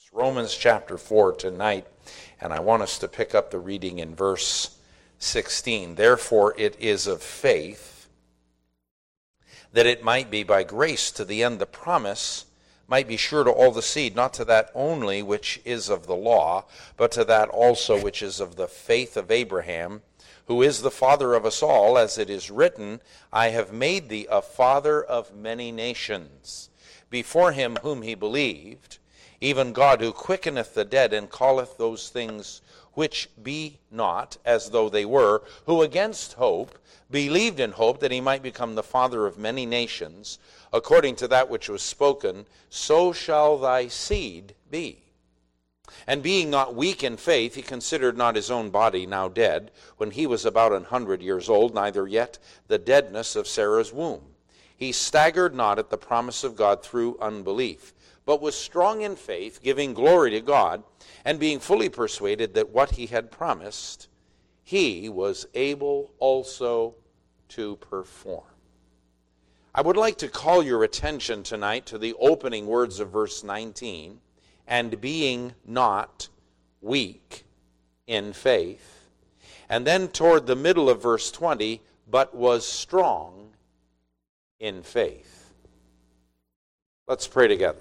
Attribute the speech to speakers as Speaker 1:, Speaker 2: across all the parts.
Speaker 1: Romans chapter 4 tonight, and I want us to pick up the reading in verse 16. Therefore it is of faith, that it might be by grace to the end the promise might be sure to all the seed, not to that only which is of the law, but to that also which is of the faith of Abraham, who is the father of us all, as it is written, I have made thee a father of many nations, before him whom he believed, even God, who quickeneth the dead, and calleth those things which be not as though they were, who against hope believed in hope that he might become the father of many nations, according to that which was spoken, so shall thy seed be. And being not weak in faith, he considered not his own body now dead, when he was about 100 years old, neither yet the deadness of Sarah's womb. He staggered not at the promise of God through unbelief, but was strong in faith, giving glory to God, and being fully persuaded that what he had promised, he was able also to perform. I would like to call your attention tonight to the opening words of verse 19, and being not weak in faith, and then toward the middle of verse 20, but was strong in faith. Let's pray together.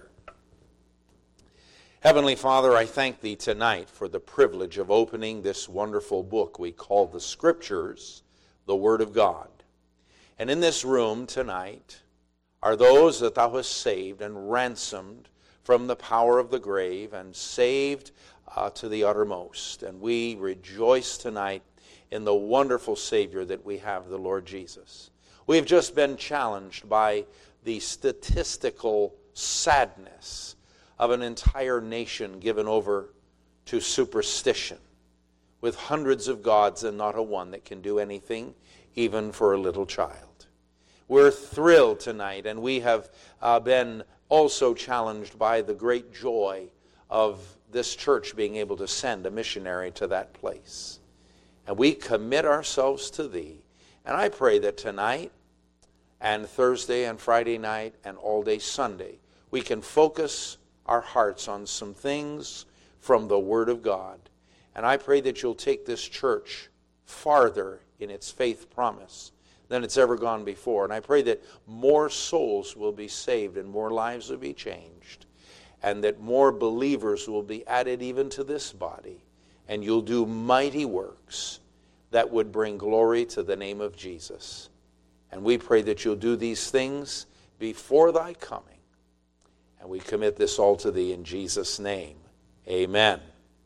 Speaker 1: Heavenly Father, I thank thee tonight for the privilege of opening this wonderful book we call the Scriptures, the Word of God. And in this room tonight are those that thou hast saved and ransomed from the power of the grave and saved to the uttermost. And we rejoice tonight in the wonderful Savior that we have, the Lord Jesus. We have just been challenged by the statistical sadness of an entire nation given over to superstition, with hundreds of gods and not a one that can do anything, even for a little child. We're thrilled tonight, and we have been also challenged by the great joy of this church being able to send a missionary to that place. And we commit ourselves to thee. And I pray that tonight and Thursday and Friday night and all day Sunday, we can focus our hearts on some things from the Word of God. And I pray that you'll take this church farther in its faith promise than it's ever gone before. And I pray that more souls will be saved and more lives will be changed, and that more believers will be added even to this body, and you'll do mighty works that would bring glory to the name of Jesus. And we pray that you'll do these things before thy coming. And we commit this all to thee in Jesus' name. Amen.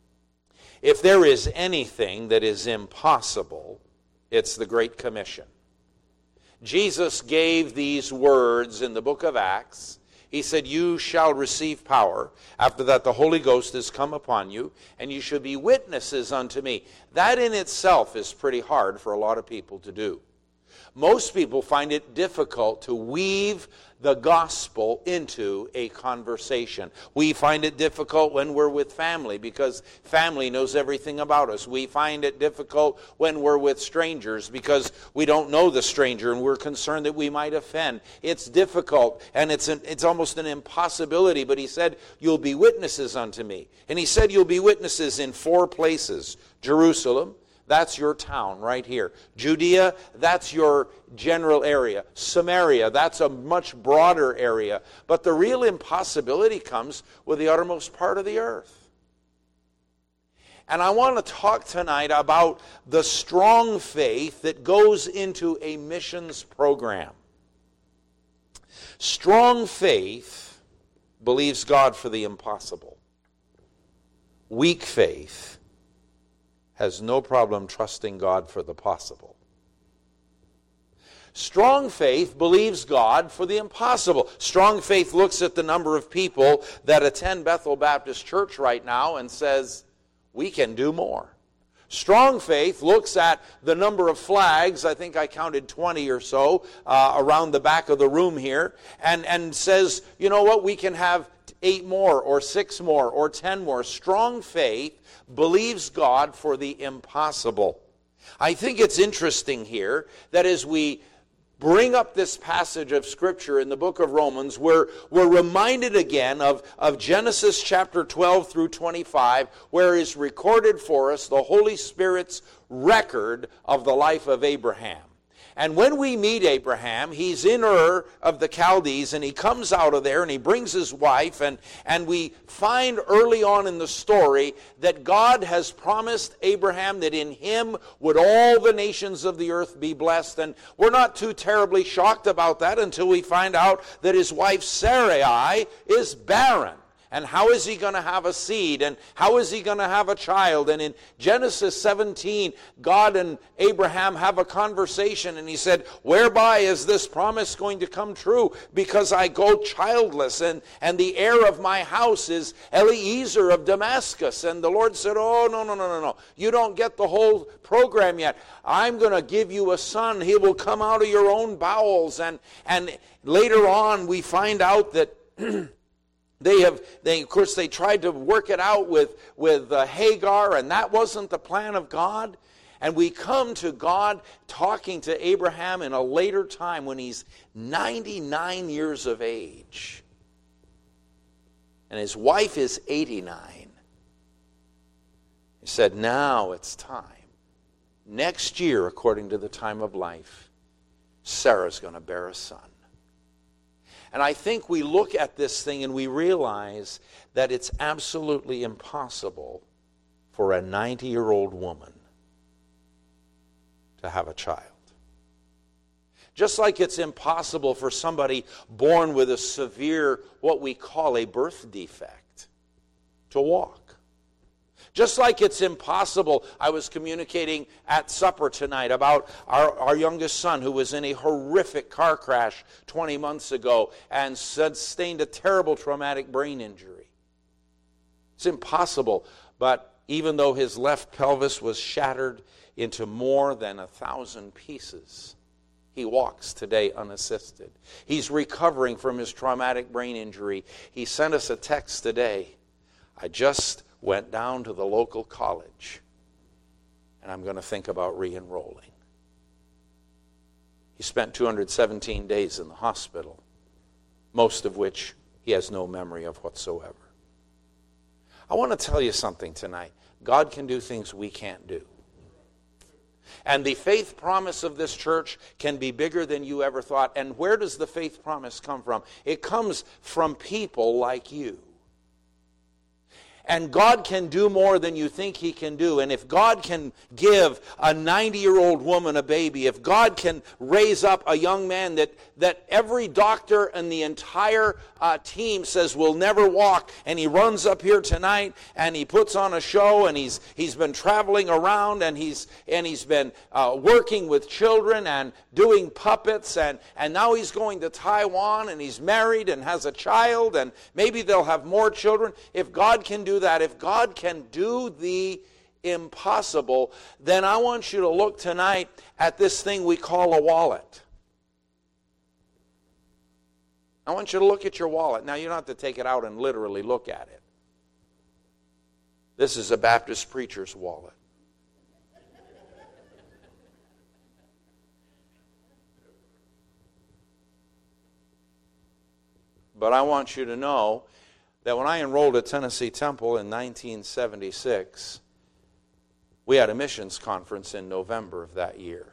Speaker 1: If there is anything that is impossible, it's the Great Commission. Jesus gave these words in the book of Acts. He said, you shall receive power. After that, the Holy Ghost is come upon you, and you shall be witnesses unto me. That in itself is pretty hard for a lot of people to do. Most people find it difficult to weave the gospel into a conversation. We find it difficult when we're with family because family knows everything about us. We find it difficult when we're with strangers because we don't know the stranger and we're concerned that we might offend. It's difficult and it's almost an impossibility, but he said, you'll be witnesses unto me. And he said you'll be witnesses in 4 places. Jerusalem, that's your town right here. Judea, that's your general area. Samaria, that's a much broader area. But the real impossibility comes with the uttermost part of the earth. And I want to talk tonight about the strong faith that goes into a missions program. Strong faith believes God for the impossible. Weak faith has no problem trusting God for the possible. Strong faith believes God for the impossible. Strong faith looks at the number of people that attend Bethel Baptist Church right now and says, we can do more. Strong faith looks at the number of flags, I think I counted 20 or so, around the back of the room here, and says, you know what, we can have 8 more or 6 more or 10 more. Strong faith believes God for the impossible. I think it's interesting here that as we bring up this passage of Scripture in the book of Romans, we're reminded again of Genesis chapter 12 through 25, where is recorded for us the Holy Spirit's record of the life of Abraham. And when we meet Abraham, he's in Ur of the Chaldees, and he comes out of there, and he brings his wife, and we find early on in the story that God has promised Abraham that in him would all the nations of the earth be blessed. And we're not too terribly shocked about that until we find out that his wife Sarai is barren. And how is he going to have a seed? And how is he going to have a child? And in Genesis 17, God and Abraham have a conversation. And he said, whereby is this promise going to come true? Because I go childless. And the heir of my house is Eliezer of Damascus. And the Lord said, oh, no. You don't get the whole program yet. I'm going to give you a son. He will come out of your own bowels. And later on, we find out that They tried to work it out with Hagar, and that wasn't the plan of God. And we come to God talking to Abraham in a later time when he's 99 years of age. And his wife is 89. He said, now it's time. Next year, according to the time of life, Sarah's going to bear a son. And I think we look at this thing and we realize that it's absolutely impossible for a 90-year-old woman to have a child. Just like it's impossible for somebody born with a severe, what we call a birth defect, to walk. Just like it's impossible, I was communicating at supper tonight about our youngest son who was in a horrific car crash 20 months ago and sustained a terrible traumatic brain injury. It's impossible, but even though his left pelvis was shattered into more than 1,000 pieces, he walks today unassisted. He's recovering from his traumatic brain injury. He sent us a text today. I just went down to the local college, and I'm going to think about re-enrolling. He spent 217 days in the hospital, most of which he has no memory of whatsoever. I want to tell you something tonight. God can do things we can't do. And the faith promise of this church can be bigger than you ever thought. And where does the faith promise come from? It comes from people like you. And God can do more than you think He can do. And if God can give a 90-year-old woman a baby, if God can raise up a young man that every doctor and the entire team says will never walk, and he runs up here tonight and he puts on a show, and he's been traveling around, and he's been working with children and doing puppets, and now he's going to Taiwan, and he's married and has a child, and maybe they'll have more children. If God can do that, if God can do the impossible, then I want you to look tonight at this thing we call a wallet. I want you to look at your wallet. Now, you don't have to take it out and literally look at it. This is a Baptist preacher's wallet. But I want you to know that when I enrolled at Tennessee Temple in 1976, we had a missions conference in November of that year.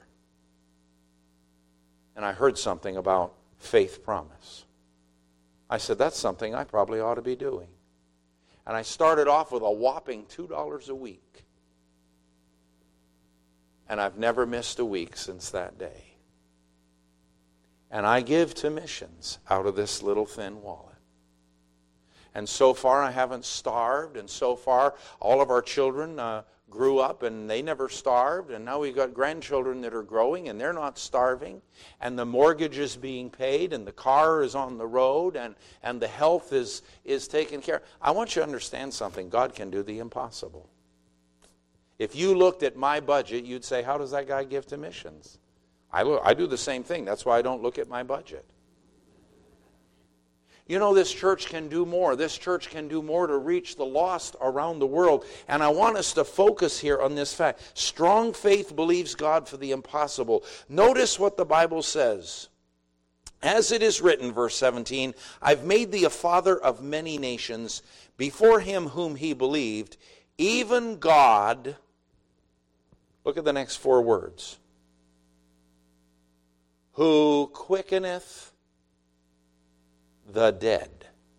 Speaker 1: And I heard something about faith promise. I said, that's something I probably ought to be doing. And I started off with a whopping $2 a week. And I've never missed a week since that day. And I give to missions out of this little thin wallet. And so far I haven't starved, and so far all of our children grew up and they never starved, and now we've got grandchildren that are growing and they're not starving, and the mortgage is being paid, and the car is on the road, and the health is taken care of. I want you to understand something. God can do the impossible. If you looked at my budget, you'd say, how does that guy give to missions? I do the same thing. That's why I don't look at my budget. You know, this church can do more. This church can do more to reach the lost around the world. And I want us to focus here on this fact. Strong faith believes God for the impossible. Notice what the Bible says. As it is written, verse 17, I've made thee a father of many nations, before him whom he believed, even God. Look at the next 4 words. Who quickeneth the dead.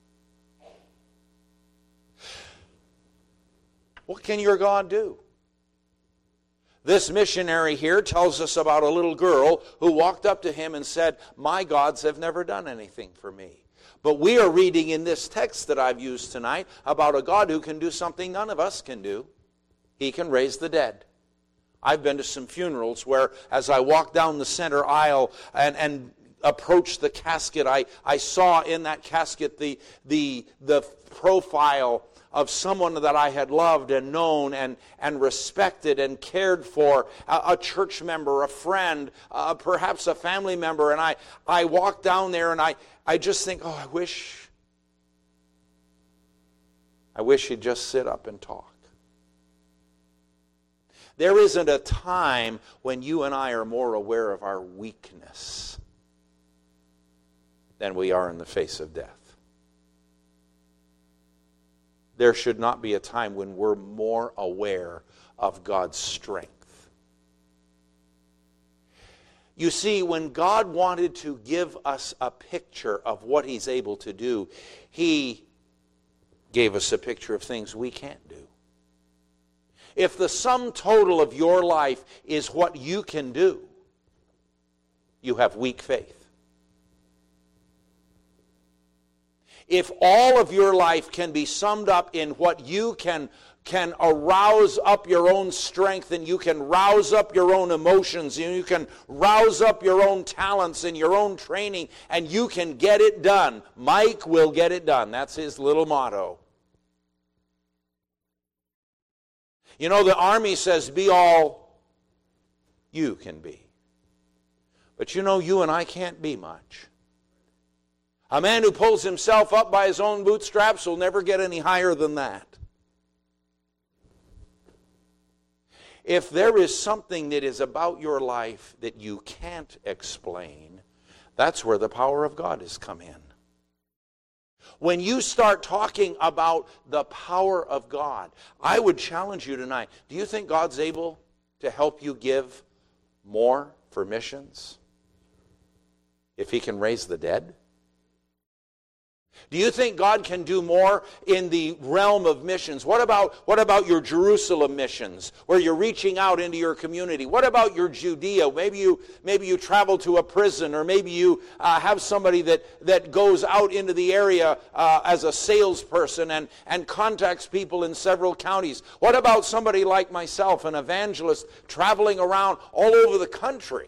Speaker 1: What can your God do? This missionary here tells us about a little girl who walked up to him and said, my gods have never done anything for me. But we are reading in this text that I've used tonight about a God who can do something none of us can do. He can raise the dead. I've been to some funerals where as I walked down the center aisle and approached the casket, I saw in that casket the profile of someone that I had loved and known and respected and cared for, a church member, a friend, perhaps a family member. And I walked down there and I just think, oh, I wish he'd just sit up and talk. There isn't a time when you and I are more aware of our weakness than we are in the face of death. There should not be a time when we're more aware of God's strength. You see, when God wanted to give us a picture of what He's able to do, He gave us a picture of things we can't do. If the sum total of your life is what you can do, you have weak faith. If all of your life can be summed up in what you can arouse up your own strength, and you can rouse up your own emotions, and you can rouse up your own talents and your own training, and you can get it done. Mike will get it done. That's his little motto. You know, the Army says, be all you can be. But you know, you and I can't be much. A man who pulls himself up by his own bootstraps will never get any higher than that. If there is something that is about your life that you can't explain, that's where the power of God has come in. When you start talking about the power of God, I would challenge you tonight. Do you think God's able to help you give more for missions if He can raise the dead? Do you think God can do more in the realm of missions? What about your Jerusalem missions, where you're reaching out into your community? What about your Judea? Maybe you travel to a prison, or maybe you have somebody that goes out into the area as a salesperson and contacts people in several counties. What about somebody like myself, an evangelist, traveling around all over the country?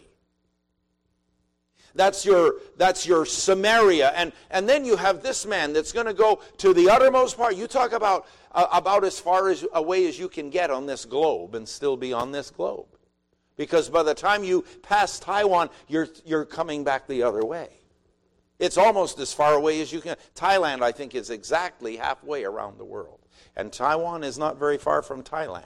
Speaker 1: That's your Samaria. And then you have this man that's going to go to the uttermost part. You talk about as far away as you can get on this globe and still be on this globe. Because by the time you pass Taiwan, you're coming back the other way. It's almost as far away as you can. Thailand, I think, is exactly halfway around the world. And Taiwan is not very far from Thailand.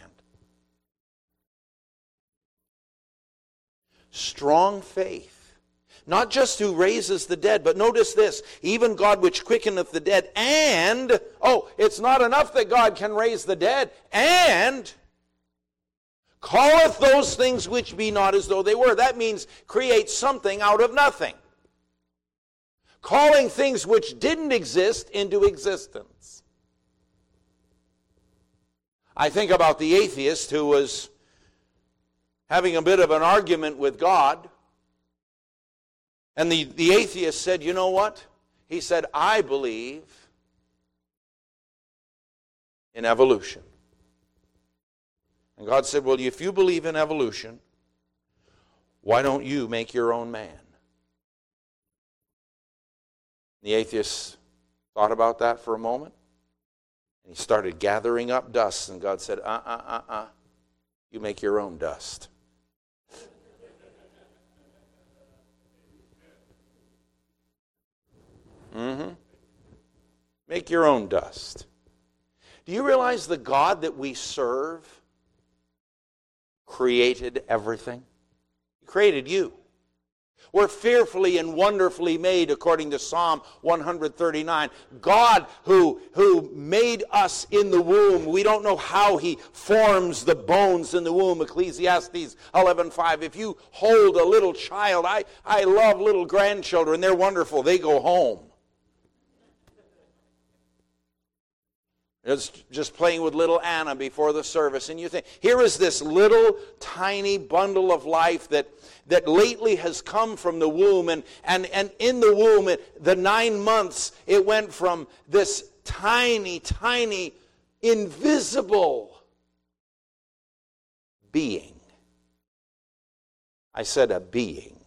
Speaker 1: Strong faith. Not just who raises the dead, but notice this, even God which quickeneth the dead, and, it's not enough that God can raise the dead, and calleth those things which be not as though they were. That means create something out of nothing. Calling things which didn't exist into existence. I think about the atheist who was having a bit of an argument with God. And the atheist said, you know what? He said, I believe in evolution. And God said, well, if you believe in evolution, why don't you make your own man? The atheist thought about that for a moment. And he started gathering up dust. And God said, you make your own dust. Make your own dust. Do you realize the God that we serve created everything? He created you. We're fearfully and wonderfully made, according to Psalm 139. God who made us in the womb, we don't know how He forms the bones in the womb. Ecclesiastes 11:5. If you hold a little child, I love little grandchildren. They're wonderful. They go home. It's just playing with little Anna before the service. And you think, here is this little tiny bundle of life that lately has come from the womb. And in the womb, the 9 months, it went from this tiny, tiny, invisible being. I said a being.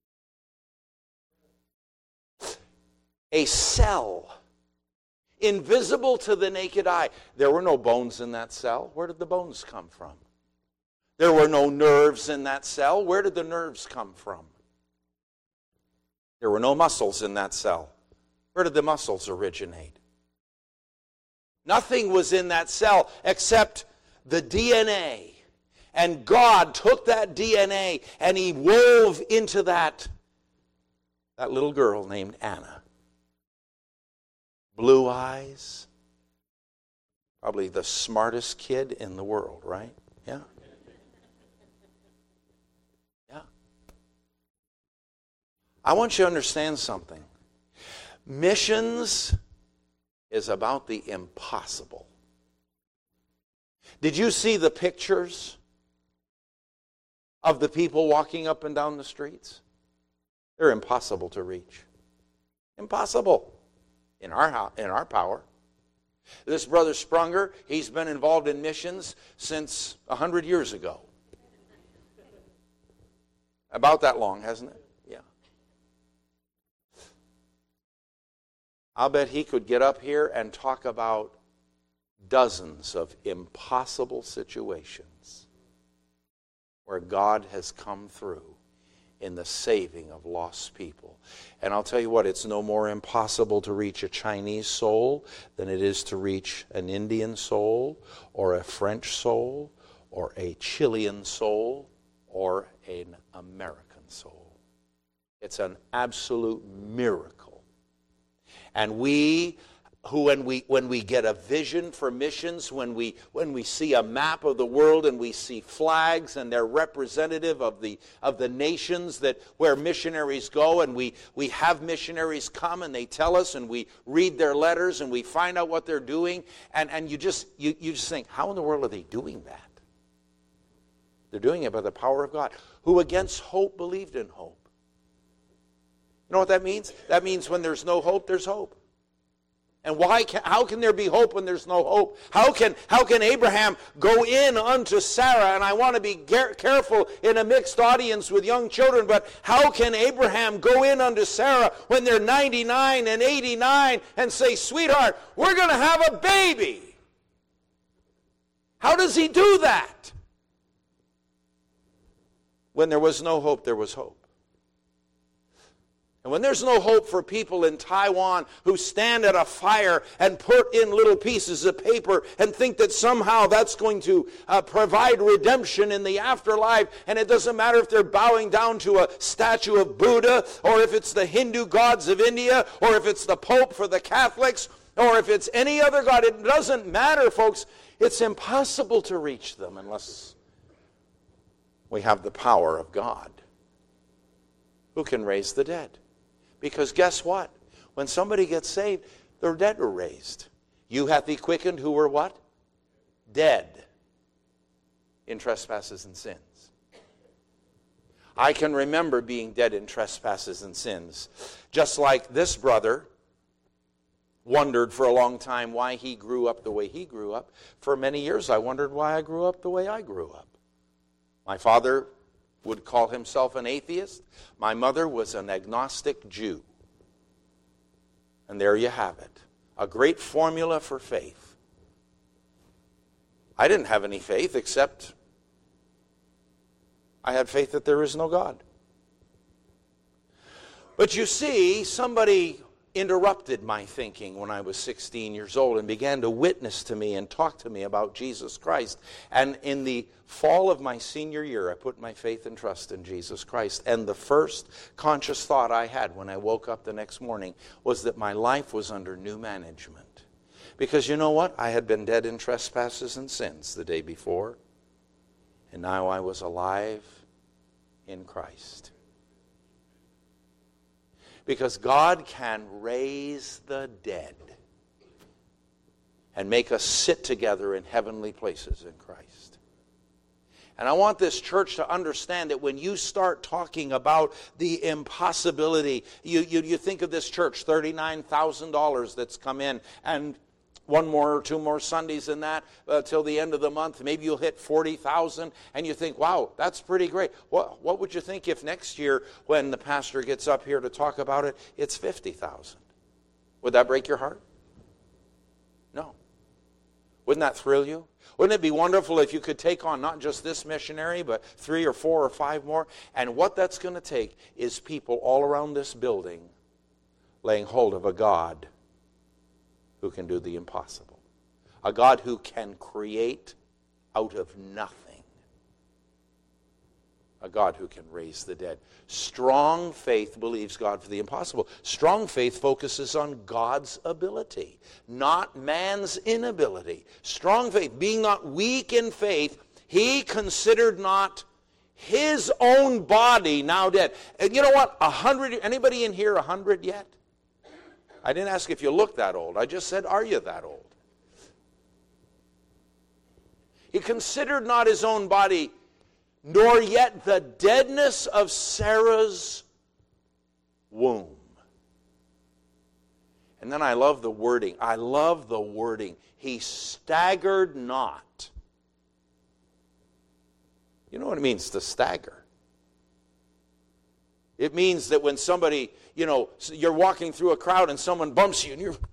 Speaker 1: A cell. Invisible to the naked eye. There were no bones in that cell. Where did the bones come from? There were no nerves in that cell. Where did the nerves come from? There were no muscles in that cell. Where did the muscles originate? Nothing was in that cell except the DNA. And God took that DNA and He wove into that little girl named Anna. Blue eyes. Probably the smartest kid in the world, right? Yeah. Yeah. I want you to understand something. Missions is about the impossible. Did you see the pictures of the people walking up and down the streets? They're impossible to reach. Impossible. In our power. This brother Sprunger, he's been involved in missions since 100 years ago. About that long, hasn't it? Yeah. I'll bet he could get up here and talk about dozens of impossible situations where God has come through in the saving of lost people. And I'll tell you what, it's no more impossible to reach a Chinese soul than it is to reach an Indian soul, or a French soul, or a Chilean soul, or an American soul. It's an absolute miracle. And when we get a vision for missions, when we see a map of the world and we see flags and they're representative of the nations where missionaries go, and we have missionaries come and they tell us, and we read their letters and we find out what they're doing, and you just think, how in the world are they doing that? They're doing it by the power of God, who against hope believed in hope. You know what that means? That means when there's no hope, there's hope. And how can there be hope when there's no hope? How can Abraham go in unto Sarah? And I want to be careful in a mixed audience with young children, but how can Abraham go in unto Sarah when they're 99 and 89 and say, sweetheart, we're going to have a baby? How does he do that? When there was no hope, there was hope. And when there's no hope for people in Taiwan who stand at a fire and put in little pieces of paper and think that somehow that's going to provide redemption in the afterlife, and it doesn't matter if they're bowing down to a statue of Buddha, or if it's the Hindu gods of India, or if it's the Pope for the Catholics, or if it's any other god, it doesn't matter, folks. It's impossible to reach them unless we have the power of God, who can raise the dead. Because guess what? When somebody gets saved, their dead are raised. You hath he quickened who were what? Dead in trespasses and sins. I can remember being dead in trespasses and sins. Just like this brother wondered for a long time why he grew up the way he grew up. For many years I wondered why I grew up the way I grew up. My father would call himself an atheist. My mother was an agnostic Jew. And there you have it. A great formula for faith. I didn't have any faith except I had faith that there is no God. But you see, somebody interrupted my thinking when I was 16 years old and began to witness to me and talk to me about Jesus Christ. And in the fall of my senior year, I put my faith and trust in Jesus Christ. And the first conscious thought I had when I woke up the next morning was that my life was under new management. Because you know what? I had been dead in trespasses and sins the day before. And now I was alive in Christ. Because God can raise the dead and make us sit together in heavenly places in Christ. And I want this church to understand that when you start talking about the impossibility, you think of this church, $39,000 that's come in, and one more or two more Sundays in that till the end of the month. Maybe you'll hit 40,000, and you think, wow, that's pretty great. What would you think if next year, when the pastor gets up here to talk about it, it's 50,000? Would that break your heart? No. Wouldn't that thrill you? Wouldn't it be wonderful if you could take on not just this missionary, but 3 or 4 or 5 more? And what that's going to take is people all around this building laying hold of a God who can do the impossible. A God who can create out of nothing. A God who can raise the dead. Strong faith believes God for the impossible. Strong faith focuses on God's ability, not man's inability. Strong faith, being not weak in faith, he considered not his own body now dead. And you know what? 100, anybody in here 100 yet? I didn't ask if you look that old. I just said, are you that old? He considered not his own body, nor yet the deadness of Sarah's womb. And then I love the wording. I love the wording. He staggered not. You know what it means to stagger? It means that when somebody, you're walking through a crowd and someone bumps you and you're...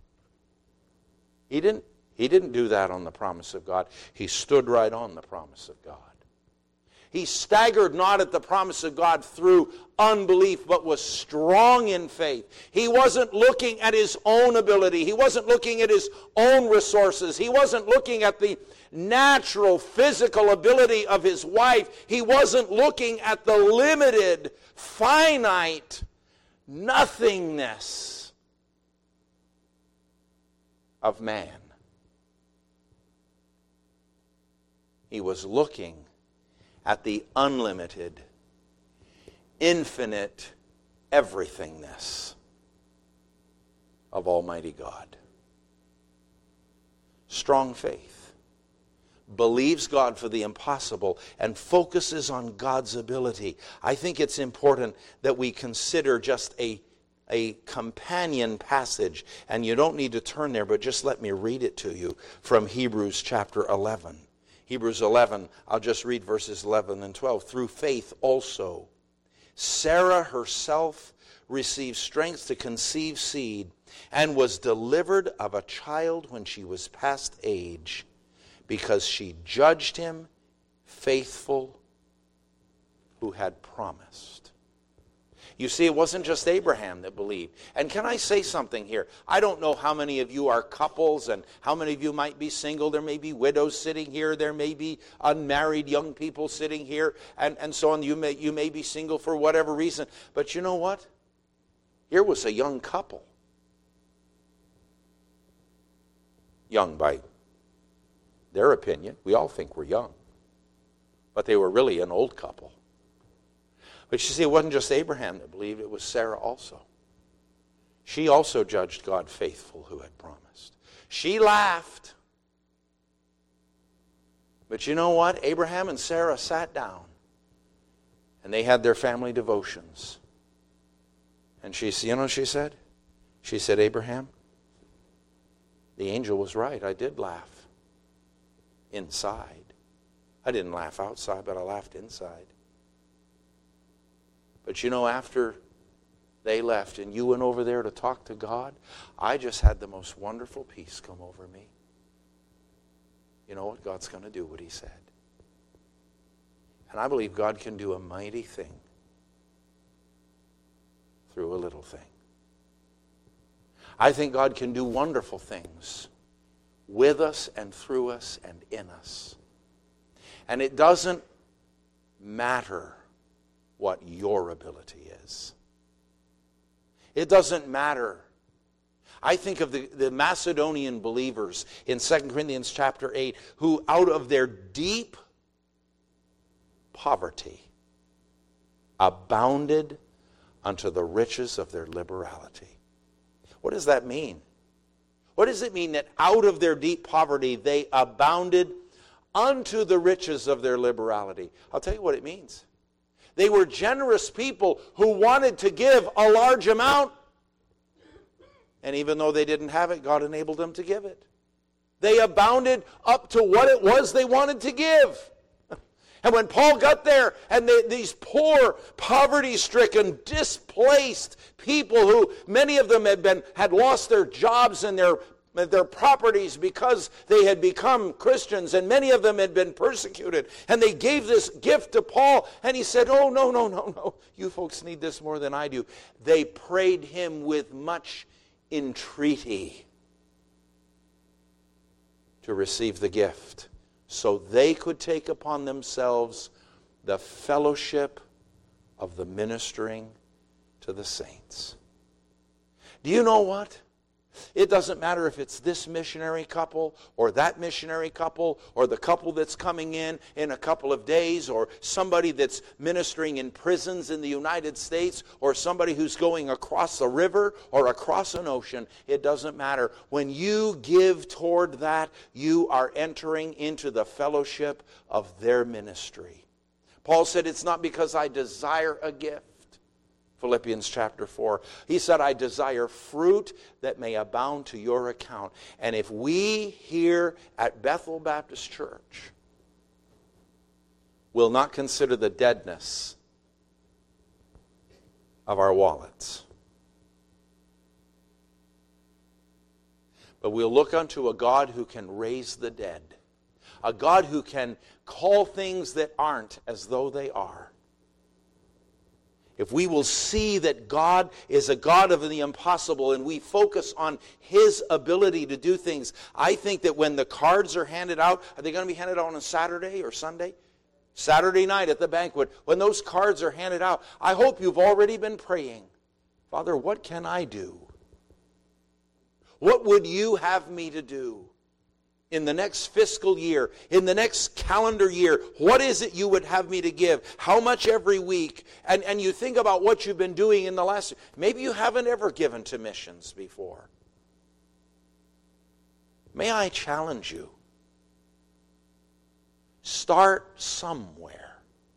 Speaker 1: He didn't do that on the promise of God. He stood right on the promise of God. He staggered not at the promise of God through unbelief, but was strong in faith. He wasn't looking at his own ability. He wasn't looking at his own resources. He wasn't looking at the natural, physical ability of his wife. He wasn't looking at the limited, finite nothingness of man. He was looking at the unlimited, infinite everythingness of Almighty God. Strong faith believes God for the impossible and focuses on God's ability. I think it's important that we consider just a companion passage, and you don't need to turn there, but just let me read it to you from Hebrews chapter 11. Hebrews 11, I'll just read verses 11 and 12. Through faith also, Sarah herself received strength to conceive seed and was delivered of a child when she was past age, because she judged him faithful who had promised. You see, it wasn't just Abraham that believed. And can I say something here? I don't know how many of you are couples and how many of you might be single. There may be widows sitting here. There may be unmarried young people sitting here and so on. You may be single for whatever reason. But you know what? Here was a young couple. Young by their opinion. We all think we're young. But they were really an old couple. But you see, it wasn't just Abraham that believed, it was Sarah also. She also judged God faithful who had promised. She laughed. But you know what? Abraham and Sarah sat down and they had their family devotions. And you know what she said? She said, Abraham, the angel was right. I did laugh inside. I didn't laugh outside, but I laughed inside. But you know, after they left and you went over there to talk to God, I just had the most wonderful peace come over me. You know what? God's going to do what he said. And I believe God can do a mighty thing through a little thing. I think God can do wonderful things with us and through us and in us. And it doesn't matter what your ability is. It doesn't matter. I think of the Macedonian believers in 2 Corinthians chapter 8 who out of their deep poverty abounded unto the riches of their liberality. What does that mean? What does it mean that out of their deep poverty they abounded unto the riches of their liberality? I'll tell you what it means. They were generous people who wanted to give a large amount. And even though they didn't have it, God enabled them to give it. They abounded up to what it was they wanted to give. And when Paul got there, and these poor, poverty-stricken, displaced people who, many of them had lost their jobs and their properties because they had become Christians, and many of them had been persecuted. And they gave this gift to Paul, and he said, "Oh, no. You folks need this more than I do." They prayed him with much entreaty to receive the gift, so they could take upon themselves the fellowship of the ministering to the saints. Do you know what? It doesn't matter if it's this missionary couple or that missionary couple or the couple that's coming in a couple of days or somebody that's ministering in prisons in the United States or somebody who's going across a river or across an ocean. It doesn't matter. When you give toward that, you are entering into the fellowship of their ministry. Paul said, "It's not because I desire a gift." Philippians chapter 4. He said, "I desire fruit that may abound to your account." And if we here at Bethel Baptist Church will not consider the deadness of our wallets, but we'll look unto a God who can raise the dead, a God who can call things that aren't as though they are, if we will see that God is a God of the impossible and we focus on His ability to do things, I think that when the cards are handed out, are they going to be handed out on a Saturday or Sunday? Saturday night at the banquet, when those cards are handed out, I hope you've already been praying, "Father, what can I do? What would you have me to do in the next fiscal year, in the next calendar year? What is it you would have me to give? How much every week?" And you think about what you've been doing in the last... Maybe you haven't ever given to missions before. May I challenge you? Start somewhere.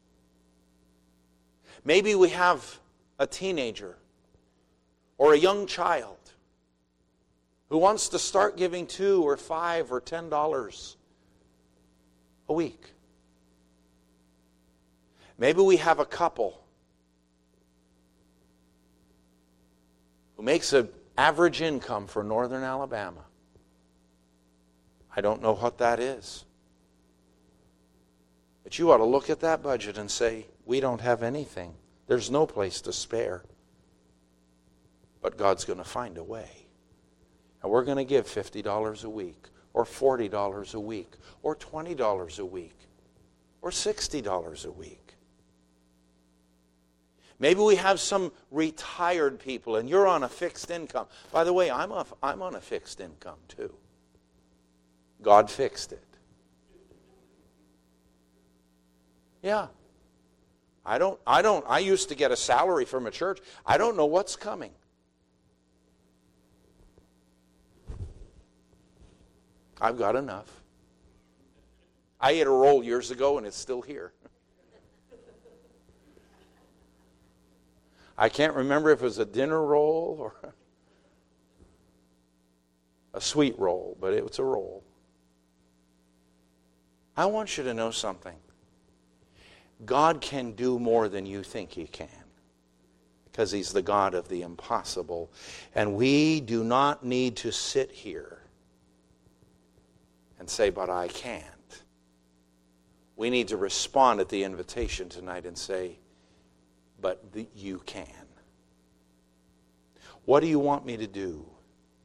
Speaker 1: Maybe we have a teenager or a young child who wants to start giving $2 or $5 or $10 a week. Maybe we have a couple who makes an average income for northern Alabama. I don't know what that is. But you ought to look at that budget and say, "We don't have anything. There's no place to spare." But God's going to find a way. And we're going to give $50 a week, or $40 a week, or $20 a week, or $60 a week. Maybe we have some retired people, and you're on a fixed income. By the way, I'm on a fixed income too. God fixed it. Yeah. I used to get a salary from a church. I don't know what's coming. I've got enough. I ate a roll years ago and it's still here. I can't remember if it was a dinner roll or a sweet roll, but it was a roll. I want you to know something. God can do more than you think He can, because He's the God of the impossible. And we do not need to sit here and say, "But I can't." We need to respond at the invitation tonight and say, "But you can." What do you want me to do?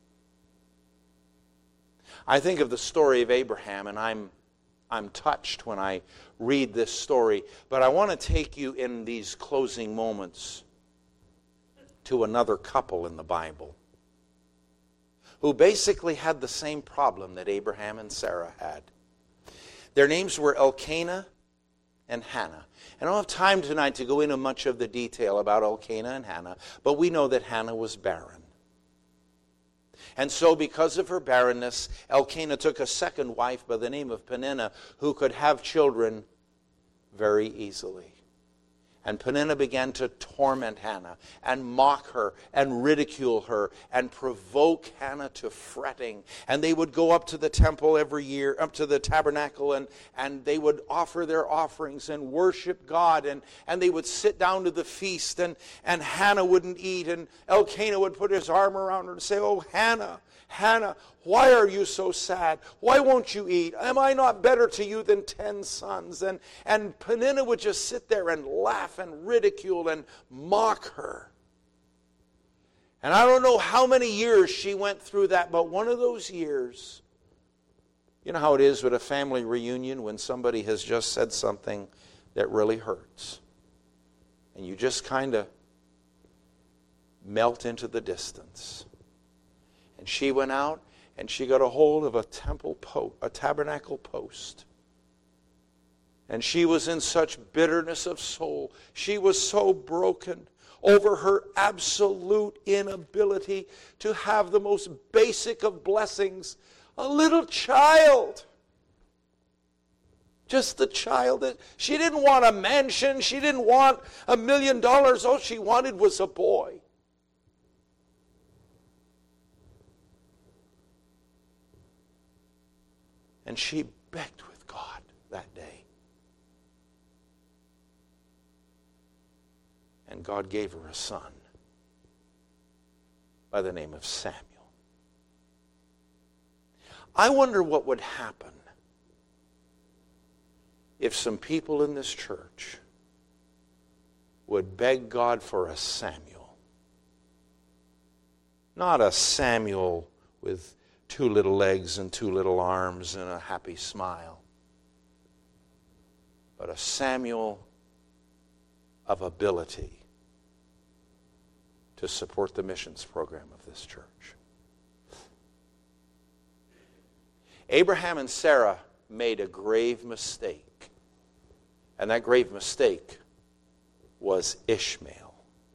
Speaker 1: I think of the story of Abraham, and I'm touched when I read this story. But I want to take you in these closing moments to another couple in the Bible who basically had the same problem that Abraham and Sarah had. Their names were Elkanah and Hannah. I don't have time tonight to go into much of the detail about Elkanah and Hannah, but we know that Hannah was barren. And so because of her barrenness, Elkanah took a second wife by the name of Peninnah, who could have children very easily. And Peninnah began to torment Hannah and mock her and ridicule her and provoke Hannah to fretting. And they would go up to the temple every year, up to the tabernacle, and they would offer their offerings and worship God. And they would sit down to the feast, and Hannah wouldn't eat. And Elkanah would put his arm around her and say, "Oh, Hannah, Hannah, why are you so sad? Why won't you eat? Am I not better to you than 10 sons? And Peninnah would just sit there and laugh and ridicule and mock her. And I don't know how many years she went through that, but one of those years, you know how it is with a family reunion when somebody has just said something that really hurts. And you just kind of melt into the distance. And she went out and she got a hold of a tabernacle post. And she was in such bitterness of soul. She was so broken over her absolute inability to have the most basic of blessings, a little child. Just the child. She didn't want a mansion. She didn't want $1 million. All she wanted was a boy. And she begged with God that day. And God gave her a son by the name of Samuel. I wonder what would happen if some people in this church would beg God for a Samuel. Not a Samuel with 2 little legs and 2 little arms and a happy smile, but a Samuel of ability to support the missions program of this church. Abraham and Sarah made a grave mistake, and that grave mistake was Ishmael.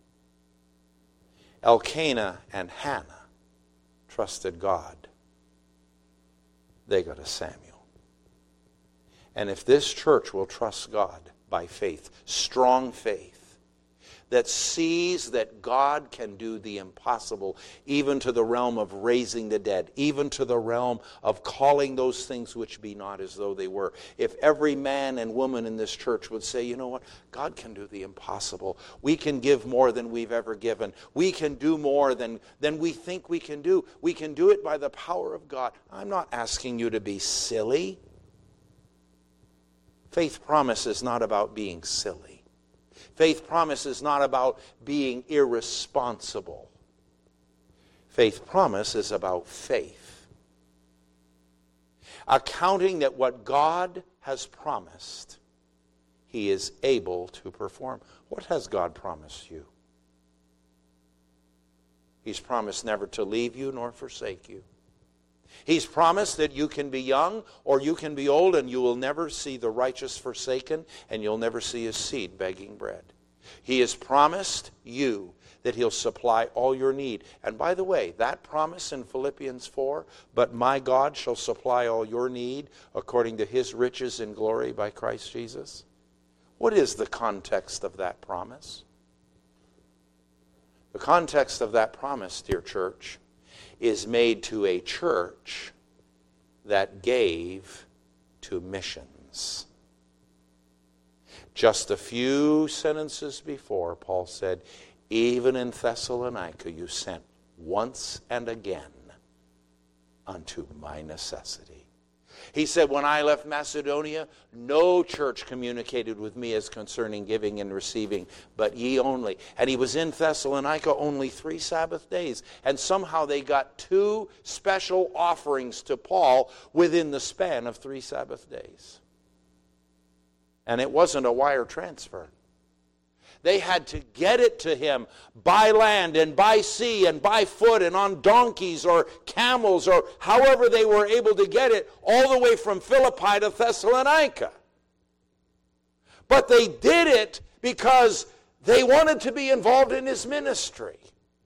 Speaker 1: Elkanah and Hannah trusted God. They got a Samuel. And if this church will trust God by faith, strong faith, that sees that God can do the impossible, even to the realm of raising the dead, even to the realm of calling those things which be not as though they were. If every man and woman in this church would say, you know what, God can do the impossible. We can give more than we've ever given. We can do more than we think we can do. We can do it by the power of God. I'm not asking you to be silly. Faith promise is not about being silly. Faith promise is not about being irresponsible. Faith promise is about faith. Accounting that what God has promised, He is able to perform. What has God promised you? He's promised never to leave you nor forsake you. He's promised that you can be young or you can be old and you will never see the righteous forsaken and you'll never see his seed begging bread. He has promised you that He'll supply all your need. And by the way, that promise in Philippians 4, but my God shall supply all your need according to His riches in glory by Christ Jesus. What is the context of that promise? The context of that promise, dear church, is made to a church that gave to missions. Just a few sentences before, Paul said, even in Thessalonica you sent once and again unto my necessity. He said, when I left Macedonia, no church communicated with me as concerning giving and receiving, but ye only. And he was in Thessalonica only 3 Sabbath days. And somehow they got 2 special offerings to Paul within the span of 3 Sabbath days. And it wasn't a wire transfer. They had to get it to him by land and by sea and by foot and on donkeys or camels or however they were able to get it all the way from Philippi to Thessalonica. But they did it because they wanted to be involved in his ministry.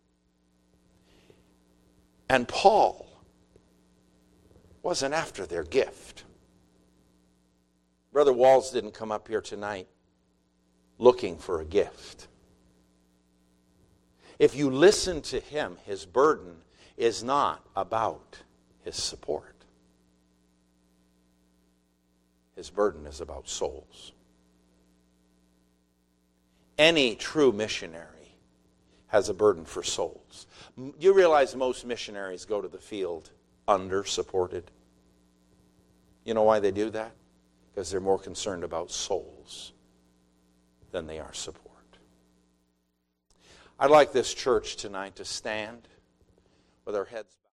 Speaker 1: And Paul wasn't after their gift. Brother Walls didn't come up here tonight looking for a gift. If you listen to him, his burden is not about his support. His burden is about souls. Any true missionary has a burden for souls. You realize most missionaries go to the field under-supported. You know why they do that? Because they're more concerned about souls than they are support. I'd like this church tonight to stand with our heads